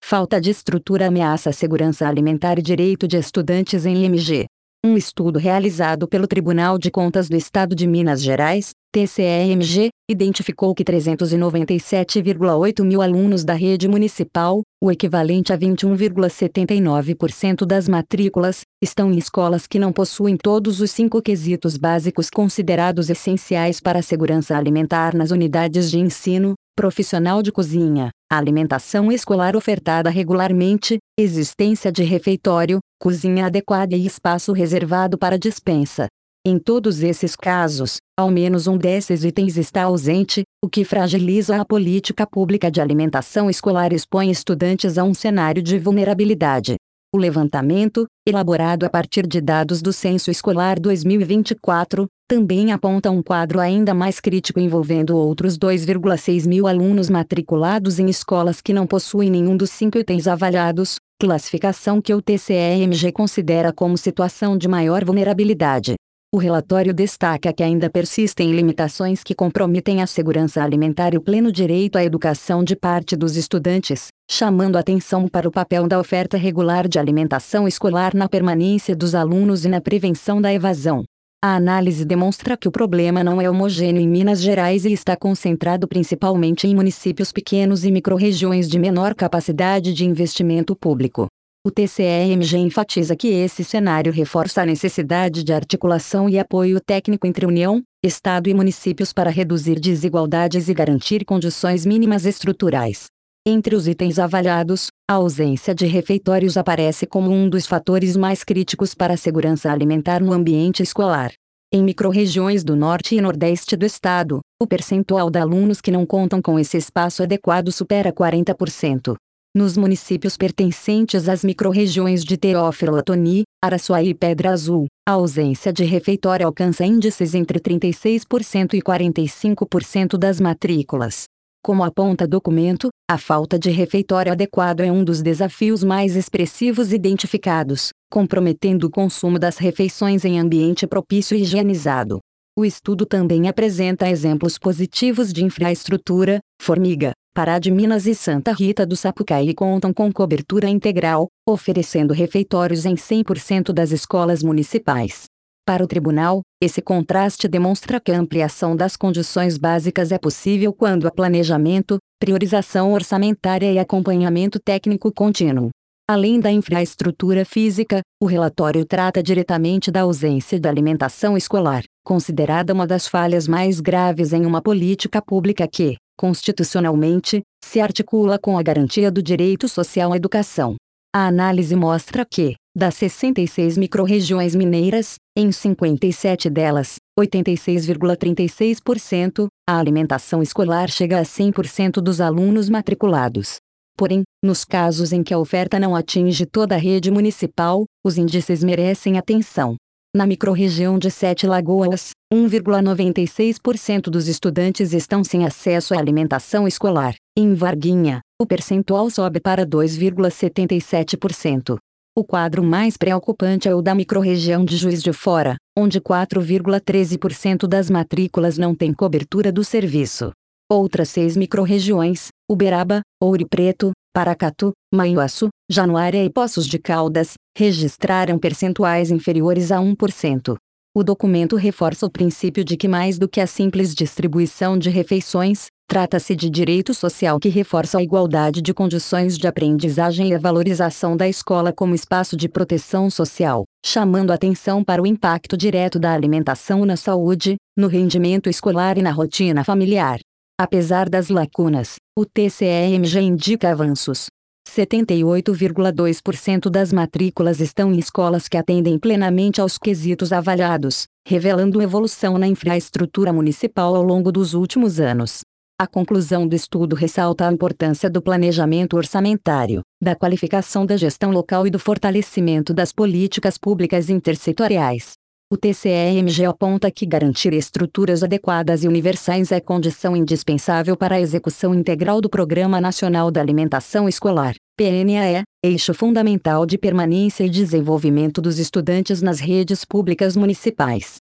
falta de estrutura ameaça a segurança alimentar e direito de estudantes em IMG. Um estudo realizado pelo Tribunal de Contas do Estado de Minas Gerais, TCE-MG, identificou que 397,8 mil alunos da rede municipal, o equivalente a 21,79% das matrículas, estão em escolas que não possuem todos os 5 quesitos básicos considerados essenciais para a segurança alimentar nas unidades de ensino: profissional de cozinha, alimentação escolar ofertada regularmente, existência de refeitório, cozinha adequada e espaço reservado para dispensa. Em todos esses casos, ao menos um desses itens está ausente, o que fragiliza a política pública de alimentação escolar e expõe estudantes a um cenário de vulnerabilidade. O levantamento, elaborado a partir de dados do Censo Escolar 2024, também aponta um quadro ainda mais crítico envolvendo outros 2,6 mil alunos matriculados em escolas que não possuem nenhum dos 5 itens avaliados, classificação que o TCE-MG considera como situação de maior vulnerabilidade. O relatório destaca que ainda persistem limitações que comprometem a segurança alimentar e o pleno direito à educação de parte dos estudantes, chamando atenção para o papel da oferta regular de alimentação escolar na permanência dos alunos e na prevenção da evasão. A análise demonstra que o problema não é homogêneo em Minas Gerais e está concentrado principalmente em municípios pequenos e microrregiões de menor capacidade de investimento público. O TCE-MG enfatiza que esse cenário reforça a necessidade de articulação e apoio técnico entre União, Estado e municípios para reduzir desigualdades e garantir condições mínimas estruturais. Entre os itens avaliados, a ausência de refeitórios aparece como um dos fatores mais críticos para a segurança alimentar no ambiente escolar. Em microrregiões do norte e nordeste do estado, o percentual de alunos que não contam com esse espaço adequado supera 40%. Nos municípios pertencentes às microrregiões de Teófilo Otoni, Araçuaí e Pedra Azul, a ausência de refeitório alcança índices entre 36% e 45% das matrículas. Como aponta documento, a falta de refeitório adequado é um dos desafios mais expressivos identificados, comprometendo o consumo das refeições em ambiente propício e higienizado. O estudo também apresenta exemplos positivos de infraestrutura. Formiga, Pará de Minas e Santa Rita do Sapucaí contam com cobertura integral, oferecendo refeitórios em 100% das escolas municipais. Para o tribunal, esse contraste demonstra que a ampliação das condições básicas é possível quando há planejamento, priorização orçamentária e acompanhamento técnico contínuo. Além da infraestrutura física, o relatório trata diretamente da ausência de alimentação escolar, considerada uma das falhas mais graves em uma política pública que, constitucionalmente, se articula com a garantia do direito social à educação. A análise mostra que, das 66 microrregiões mineiras, em 57 delas, 86,36%, a alimentação escolar chega a 100% dos alunos matriculados. Porém, nos casos em que a oferta não atinge toda a rede municipal, os índices merecem atenção. Na microrregião de Sete Lagoas, 1,96% dos estudantes estão sem acesso à alimentação escolar. Em Varginha, o percentual sobe para 2,77%. O quadro mais preocupante é o da microrregião de Juiz de Fora, onde 4,13% das matrículas não têm cobertura do serviço. Outras 6 microrregiões, Uberaba, Ouro Preto, Paracatu, Manhuaçu, Januária e Poços de Caldas, registraram percentuais inferiores a 1%. O documento reforça o princípio de que mais do que a simples distribuição de refeições, trata-se de direito social que reforça a igualdade de condições de aprendizagem e a valorização da escola como espaço de proteção social, chamando atenção para o impacto direto da alimentação na saúde, no rendimento escolar e na rotina familiar. Apesar das lacunas, o TCE-MG indica avanços. 78,2% das matrículas estão em escolas que atendem plenamente aos quesitos avaliados, revelando evolução na infraestrutura municipal ao longo dos últimos anos. A conclusão do estudo ressalta a importância do planejamento orçamentário, da qualificação da gestão local e do fortalecimento das políticas públicas intersetoriais. O TCE-MG aponta que garantir estruturas adequadas e universais é condição indispensável para a execução integral do Programa Nacional da Alimentação Escolar, PNAE, eixo fundamental de permanência e desenvolvimento dos estudantes nas redes públicas municipais.